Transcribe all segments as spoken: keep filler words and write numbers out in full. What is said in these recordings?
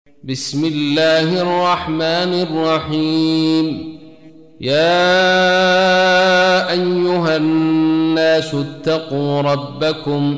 بسم الله الرحمن الرحيم. يا أيها الناس اتقوا ربكم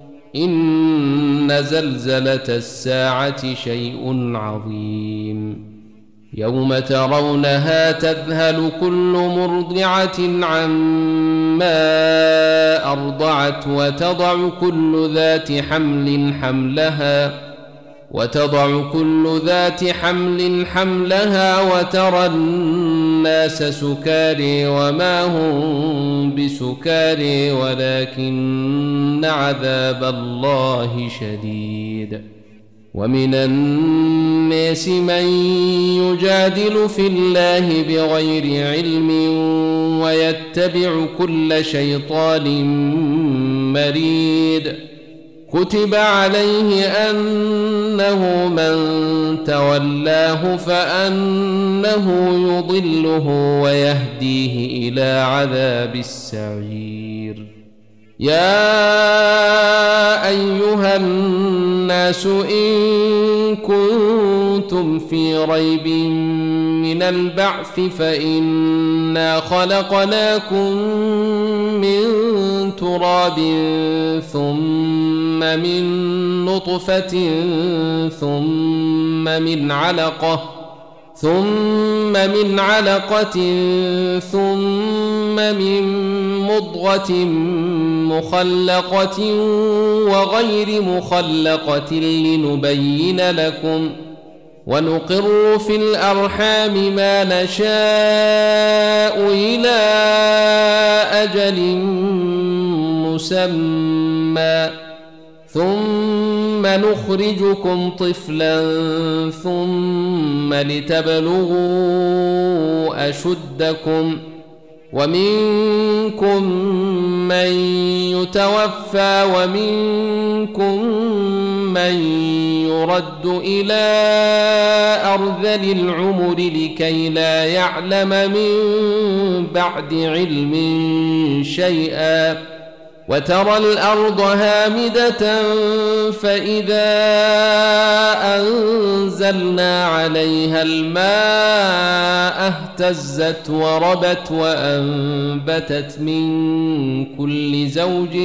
إن زلزلة الساعة شيء عظيم يوم ترونها تذهل كل مرضعة عما أرضعت وتضع كل ذات حمل حملها وتضع كل ذات حمل حملها وترى الناس سكاري وما هم بسكاري ولكن عذاب الله شديد. ومن الناس من يجادل في الله بغير علم ويتبع كل شيطان مريد. كتب عليه أنه من تولاه فأنه يضله ويهديه إلى عذاب السعير. يا أيها الناس إن كنتم في ريب من البعث فإنا خلقناكم من تراب ثم من نطفة ثم من علقة ثم من علقة ثم من مضغة مخلقة وغير مخلقة لنبين لكم ونقر في الأرحام ما نشاء إلى أجل مسمى ثم نخرجكم طفلا ثم لتبلغوا أشدكم ومنكم من يتوفى ومنكم من يرد إلى أرذل العمر لكي لا يعلم من بعد علم شيئا. وترى الأرض هامدة فإذا أنزلنا عليها الماء اهتزت وربت وأنبتت من كل زوج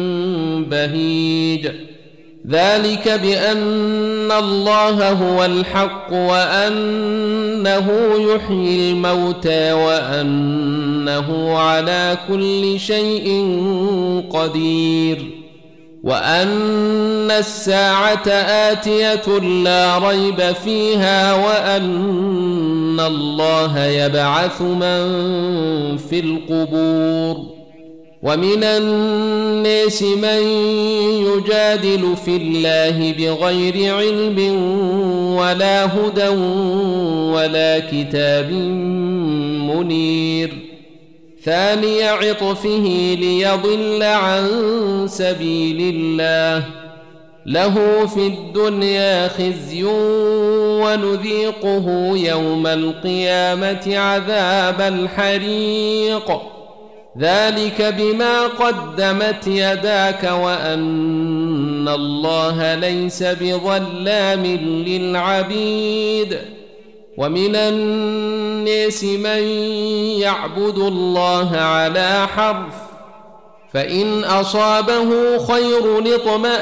بهيج. ذلك بأن الله هو الحق وأنه يحيي الموتى وأنه على كل شيء قدير وأن الساعة آتية لا ريب فيها وأن الله يبعث من في القبور. ومن الناس من يجادل في الله بغير علم ولا هدى ولا كتاب منير. ثاني عطفه ليضل عن سبيل الله له في الدنيا خزي ونذيقه يوم القيامة عذاب الحريق. ذلك بما قدمت يداك وأن الله ليس بظلام للعبيد. ومن الناس من يعبد الله على حرف فإن أصابه خير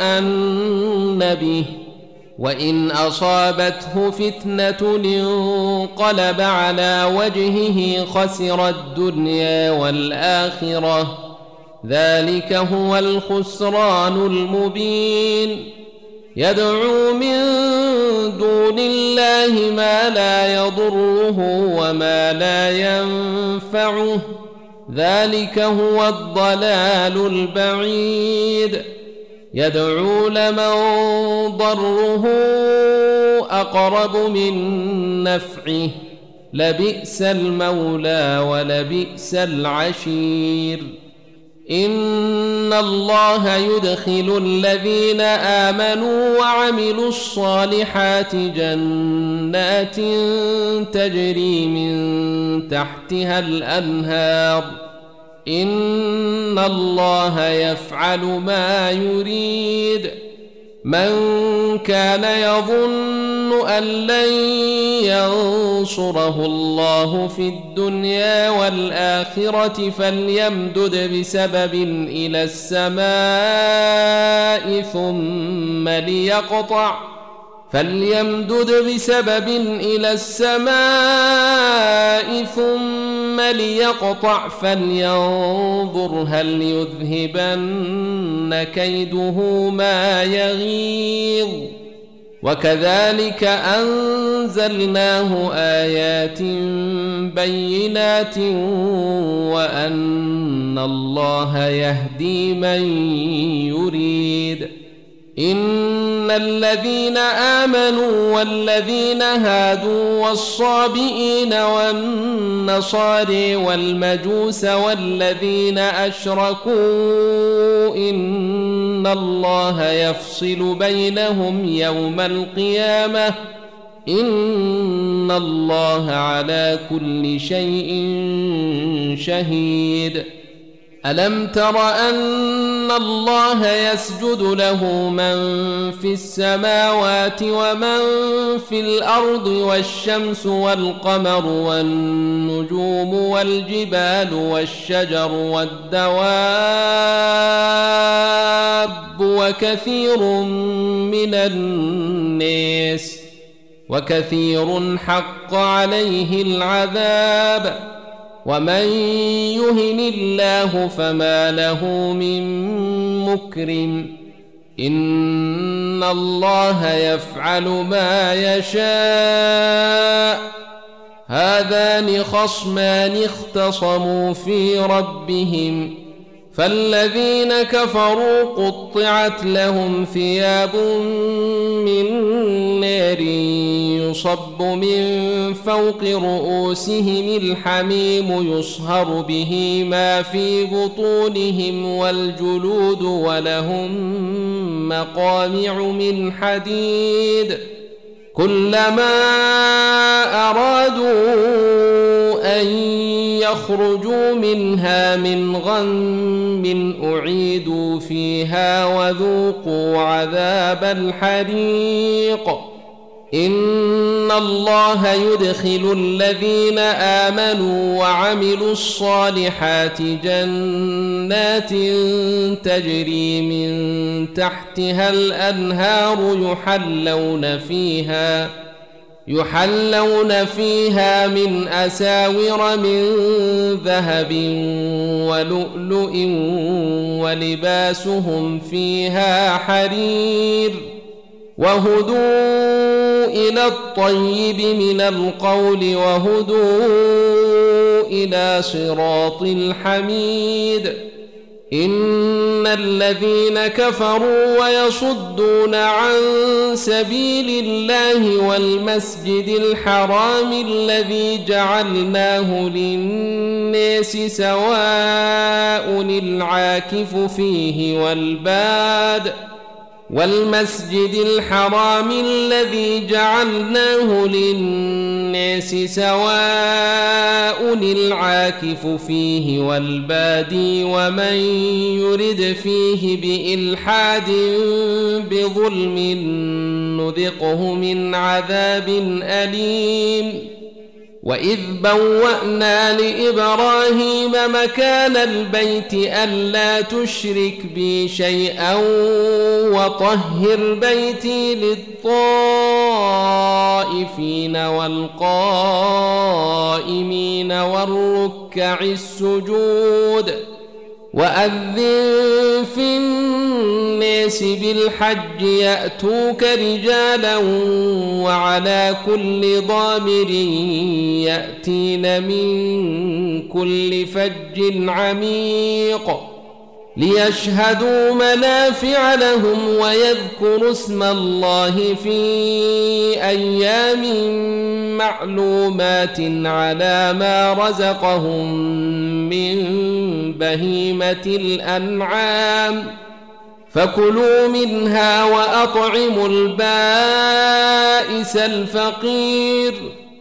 اطمأن به وإن أصابته فتنة انقلب على وجهه خسر الدنيا والآخرة. ذلك هو الخسران المبين. يدعو من دون الله ما لا يضره وما لا ينفعه. ذلك هو الضلال البعيد. يدعو لمن ضره أقرب من نفعه لبئس المولى ولبئس العشير. إن الله يدخل الذين آمنوا وعملوا الصالحات جنات تجري من تحتها الأنهار إن الله يفعل ما يريد. من كان يظن أن لن ينصره الله في الدنيا والآخرة فليمدد بسبب إلى السماء ثم ليقطع فليمدد بسبب إلى السماء ثم ليقطع فلينظر هل يذهبن كيده ما يغيظ وكذلك أنزلناه آيات بينات وأن الله يهدي من يريد إن الذين آمنوا والذين هادوا والصابئين والنصارى والمجوس والذين أشركوا إن الله يفصل بينهم يوم القيامة إن الله على كل شيء شهيد ألم تر أن الله يسجد له من في السماوات ومن في الأرض والشمس والقمر والنجوم والجبال والشجر والدواب وكثير من الناس وكثير حق عليه العذاب ومن يهن الله فما له من مكرم إن الله يفعل ما يشاء هذان خصمان اختصموا في ربهم فالذين كفروا قطعت لهم ثياب من نار يصب من فوق رؤوسهم الحميم يصهر به ما في بطونهم والجلود ولهم مقامع من حديد كلما أرادوا أن يخرجوا منها من غم أعيدوا فيها وذوقوا عذاب الحريق إن الله يدخل الذين آمنوا وعملوا الصالحات جنات تجري من تحتها الأنهار يحلون فيها يحلون فيها من أساور من ذهب ولؤلؤ ولباسهم فيها حرير وهدوا إلى الطيب من القول وهدوا إلى صراط الحميد إن الذين كفروا ويصدون عن سبيل الله والمسجد الحرام الذي جعلناه للناس سواء العاكف فيه والباد والمسجد الحرام الذي جعلناه للناس سواء العاكف فيه والبادي ومن يرد فيه بإلحاد بظلم نذقه من عذاب أليم وإذ بوأنا لإبراهيم مكان البيت ألا تشرك بي شيئا وطهر بيتي للطائفين والقائمين والركع السجود وأذن في الناس بالحج يأتوك رجالا وعلى كل ضامر يأتين من كل فج عميق ليشهدوا منافع لهم ويذكروا اسم الله في أيام معلومات على ما رزقهم من بهيمة الأنعام فكلوا منها وأطعموا البائس الفقير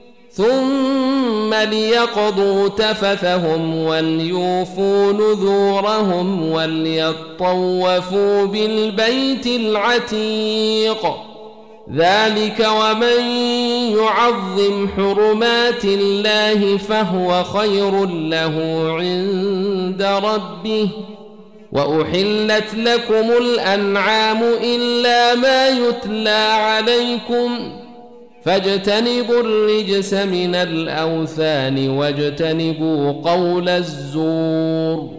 ثم ليقضوا تفثهم وليوفوا نذورهم وليطوفوا بالبيت العتيق ذلك ومن يعظم حرمات الله فهو خير له عند ربه. وأحلت لكم الأنعام إلا ما يتلى عليكم فاجتنبوا الرجس من الأوثان واجتنبوا قول الزور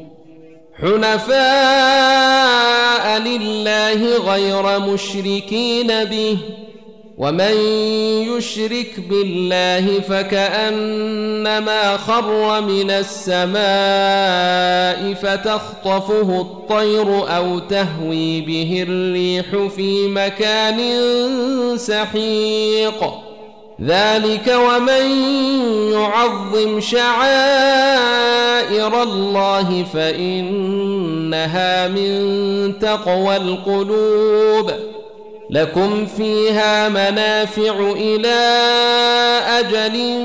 حنفاء لله غير مشركين به ومن يشرك بالله فكأنما خر من السماء فتخطفه الطير أو تهوي به الريح في مكان سحيق ذلك ومن يعظم شعائر الله فإنها من تقوى القلوب. لكم فيها منافع إلى أجل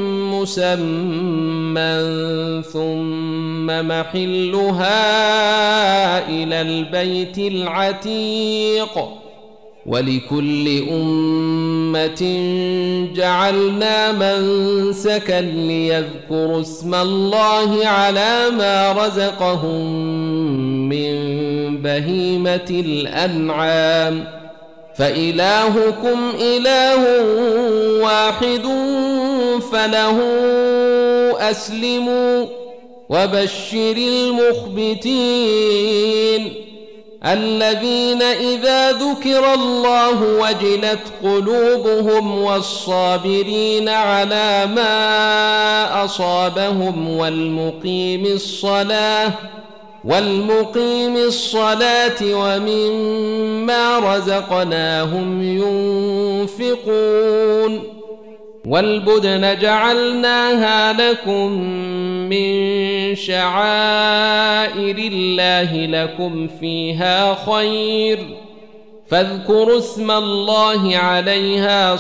مسمى ثم محلها إلى البيت العتيق ولكل أمة جعلنا منسكا ليذكروا اسم الله على ما رزقهم من بهيمة الأنعام فإلهكم إله واحد فله أسلموا وبشر المخبتين الذين إذا ذكر الله وجلت قلوبهم والصابرين على ما أصابهم والمقيم الصلاة والمقيم الصلاة ومما رزقناهم ينفقون والبدن جعلناها لكم من شعائر الله لكم فيها خير فاذكروا اسم الله عليها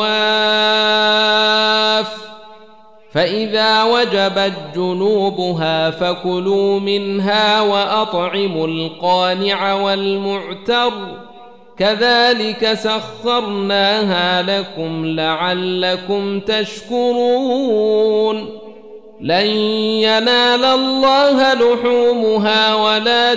صواف فإذا وجبت جنوبها فكلوا منها وأطعموا القانع والمعتر كذلك سخرناها لكم لعلكم تشكرون لن ينال الله لحومها ولا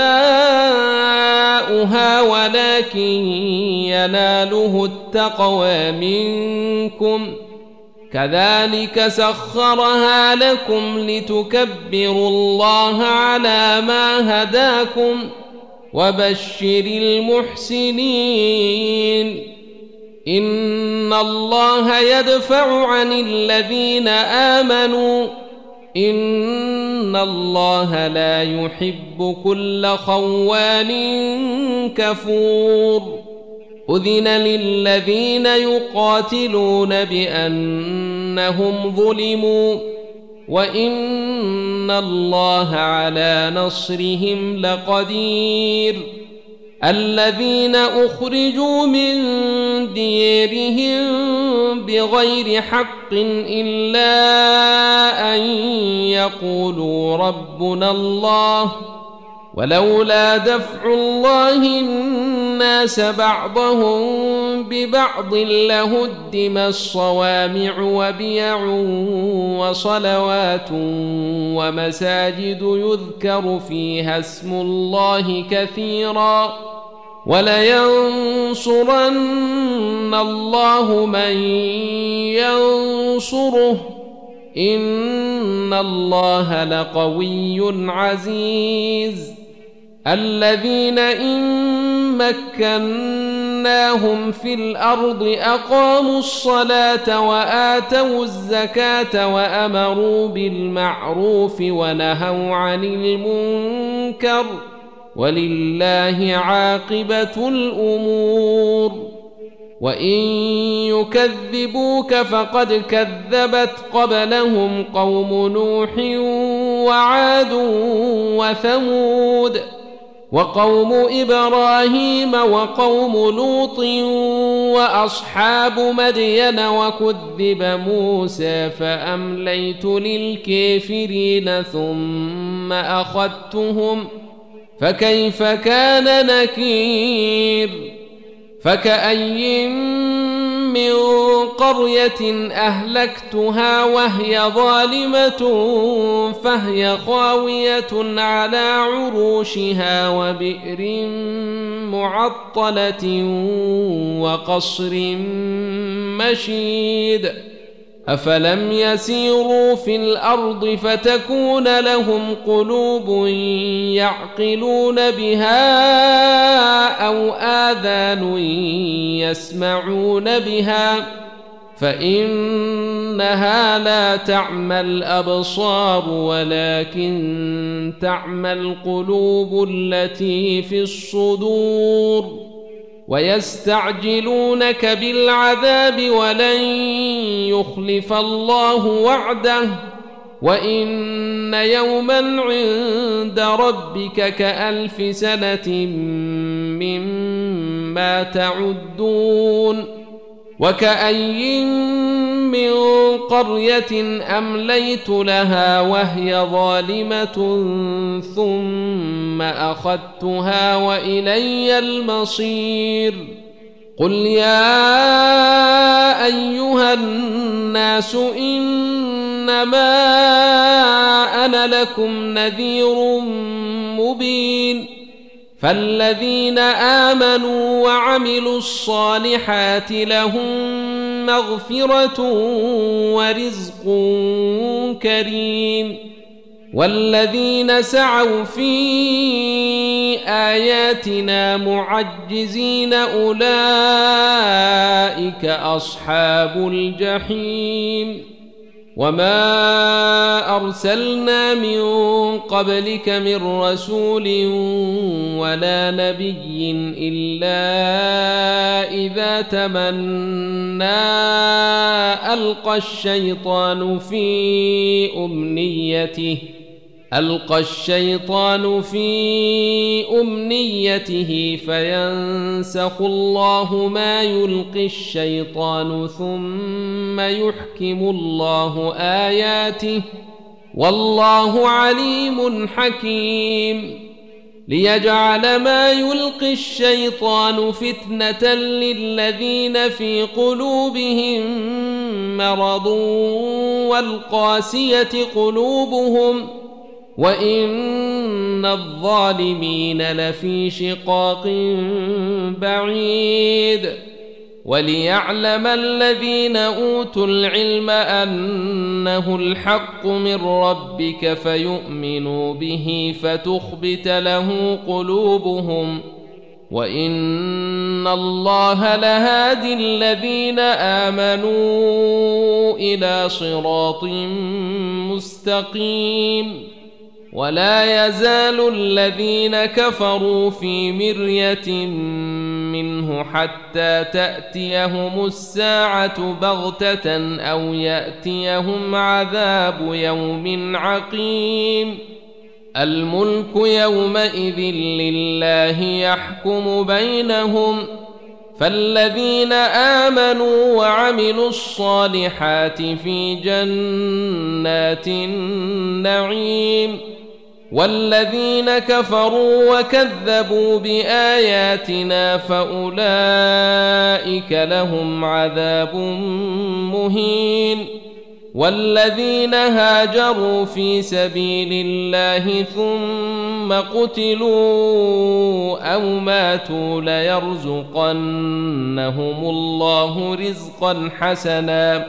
دماؤها ولكن يناله التقوى منكم كذلك سخرها لكم لتكبروا الله على ما هداكم وبشر المحسنين إن الله يدفع عن الذين آمنوا إن الله لا يحب كل خوان كفور أذن للذين يقاتلون بأنهم ظلموا وإن الله على نصرهم لقدير الذين أخرجوا من ديرهم بغير حق إلا أن يقولوا ربنا الله ولولا دفع الله الناس بعضهم ببعض لهدم الصوامع وبيع وصلوات ومساجد يذكر فيها اسم الله كثيرا ولينصرن الله من ينصره إن الله لقوي عزيز الذين إن مكناهم في الأرض أقاموا الصلاة وآتوا الزكاة وأمروا بالمعروف ونهوا عن المنكر ولله عاقبة الأمور وإن يكذبوك فقد كذبت قبلهم قوم نوح وعاد وثمود وقوم إبراهيم وقوم لوط وأصحاب مدين وكذب موسى فأمليت للكافرين ثم أخذتهم فكيف كان نكير فكأي من قرية أهلكتها وهي ظالمة فهي خاوية على عروشها وبئر معطلة وقصر مشيد أفلم يسيروا في الأرض فتكون لهم قلوب يعقلون بها أو آذان يسمعون بها فإنها لا تعمى الأبصار ولكن تعمى القلوب التي في الصدور ويستعجلونك بالعذاب ولن يخلف الله وعده وإن يوما عند ربك كألف سنة مما تعدون وكأي من قرية أمليت لها وهي ظالمة ثم أخذتها وإلي المصير قل يا أيها الناس إنما أنا لكم نذير مبين فالذين آمنوا وعملوا الصالحات لهم مغفرة ورزق كريم والذين سعوا في آياتنا معجزين أولئك أصحاب الجحيم وما أرسلنا من قبلك من رسول ولا نبي إلا إذا تمنى ألقى الشيطان في أمنيته ألقى الشيطان في أمنيته فينسخ الله ما يلقي الشيطان ثم يحكم الله آياته والله عليم حكيم ليجعل ما يلقي الشيطان فتنة للذين في قلوبهم مرض والقاسية قلوبهم وإن الظالمين لفي شقاق بعيد وليعلم الذين أوتوا العلم أنه الحق من ربك فيؤمنوا به فتخبت له قلوبهم وإن الله لهادي الذين آمنوا إلى صراط مستقيم ولا يزال الذين كفروا في مرية منه حتى تأتيهم الساعة بغتة أو يأتيهم عذاب يوم عقيم الملك يومئذ لله يحكم بينهم فالذين آمنوا وعملوا الصالحات في جنات النعيم والذين كفروا وكذبوا بآياتنا فأولئك لهم عذاب مهين والذين هاجروا في سبيل الله ثم قتلوا أو ماتوا ليرزقنهم الله رزقا حسنا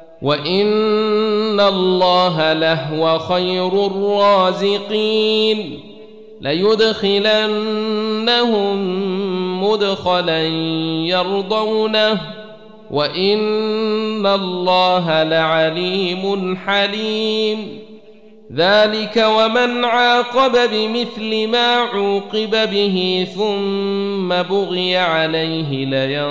وإن الله لهو خير الرازقين ليدخلنهم مدخلا يرضونه وإن الله لعليم حليم ذلك ومن عاقب بمثل ما عوقب به ثم بغي عليه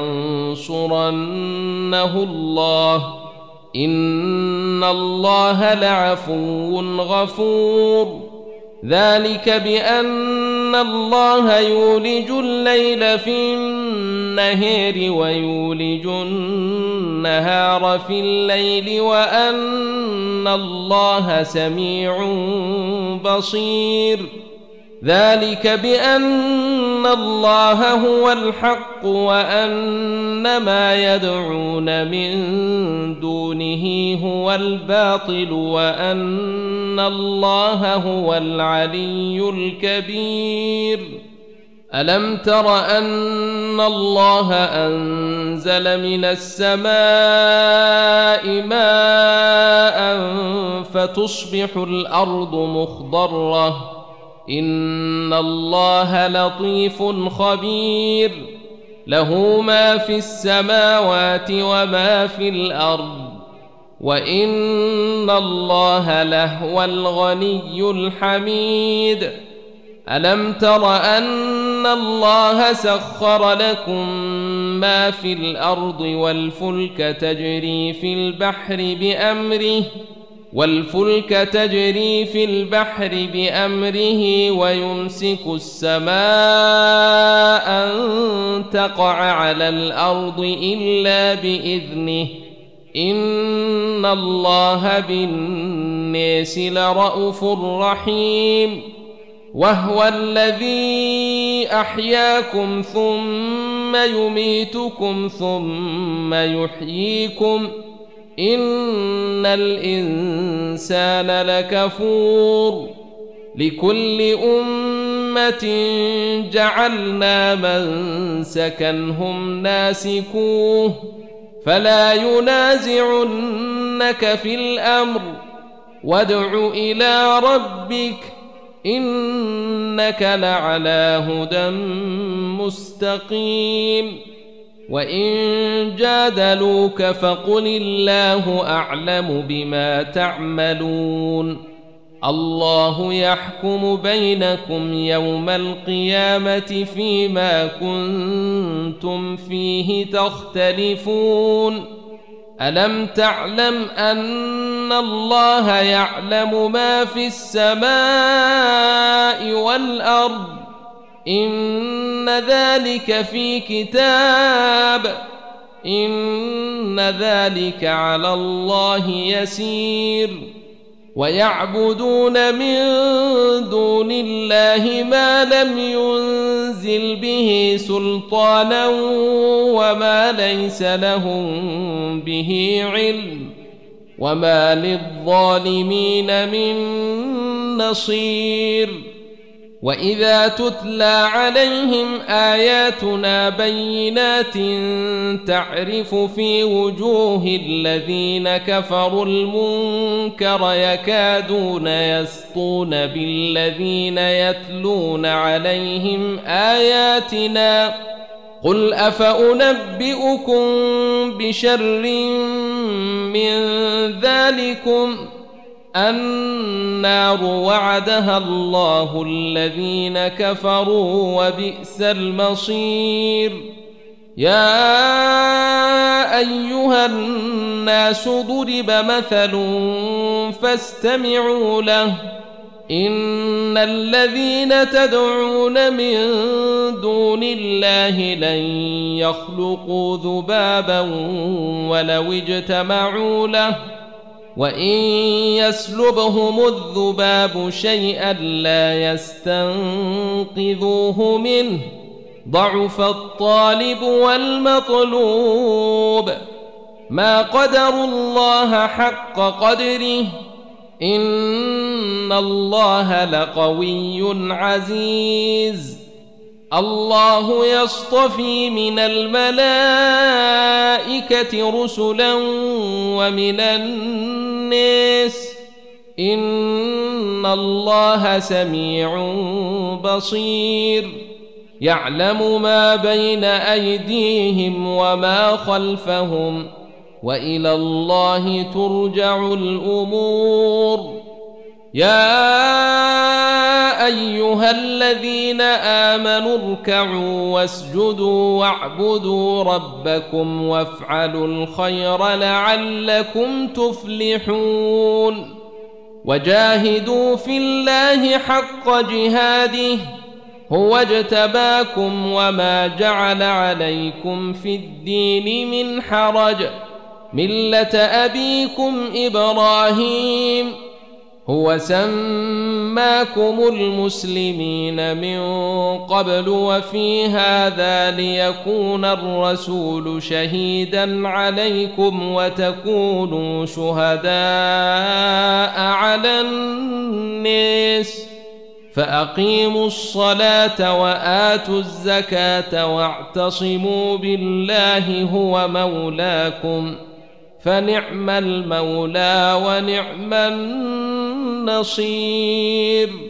لينصرنه الله إن الله لعفو غفور ذلك بأن الله يولج الليل في النهار ويولج النهار في الليل وأن الله سميع بصير ذلك بأن الله هو الحق وأن ما يدعون من دونه هو الباطل وأن الله هو العلي الكبير. ألم تر أن الله أنزل من السماء ماء فتصبح الأرض مخضرة إن الله لطيف خبير له ما في السماوات وما في الأرض وإن الله لهو الغني الحميد. ألم تر أن الله سخر لكم ما في الأرض والفلك تجري في البحر بأمره والفلك تجري في البحر بأمره ويمسك السماء أن تقع على الأرض إلا بإذنه إن الله بالناس لرءوف رحيم. وهو الذي أحياكم ثم يميتكم ثم يحييكم إن الإنسان لكفور. لكل أمة جعلنا منسكا هم ناسكوه فلا ينازعنك في الأمر وادع إلى ربك إنك لعلى هدى مستقيم. وإن جادلوك فقل الله أعلم بما تعملون الله يحكم بينكم يوم القيامة فيما كنتم فيه تختلفون. ألم تعلم أن الله يعلم ما في السماء والأرض إن ذلك في كتاب إن ذلك على الله يسير. ويعبدون من دون الله ما لم ينزل به سلطانا وما ليس لهم به علم وما للظالمين من نصير. وإذا تتلى عليهم آياتنا بينات تعرف في وجوه الذين كفروا المنكر يكادون يسطون بالذين يتلون عليهم آياتنا قل أفأنبئكم بشر من ذلكم النار وعدها الله الذين كفروا وبئس المصير. يا أيها الناس ضرب مثل فاستمعوا له إن الذين تدعون من دون الله لن يخلقوا ذبابا ولو اجتمعوا له وإن يسلبهم الذباب شيئا لا يستنقذوه منه ضعف الطالب والمطلوب. ما قدروا الله حق قدره إن الله لقوي عزيز. الله يصطفي من الملائكة رسلا ومن الناس إن الله سميع بصير. يعلم ما بين أيديهم وما خلفهم وإلى الله ترجع الأمور. يا أيها الذين آمنوا اركعوا واسجدوا واعبدوا ربكم وافعلوا الخير لعلكم تفلحون. وجاهدوا في الله حق جهاده هو اجتباكم وما جعل عليكم في الدين من حرج ملة أبيكم إبراهيم هو سماكم المسلمين من قبل وفي هذا ليكون الرسول شهيدا عليكم وتكونوا شهداء على الناس فأقيموا الصلاة وآتوا الزكاة واعتصموا بالله هو مولاكم فنعم المولى ونعم النصير.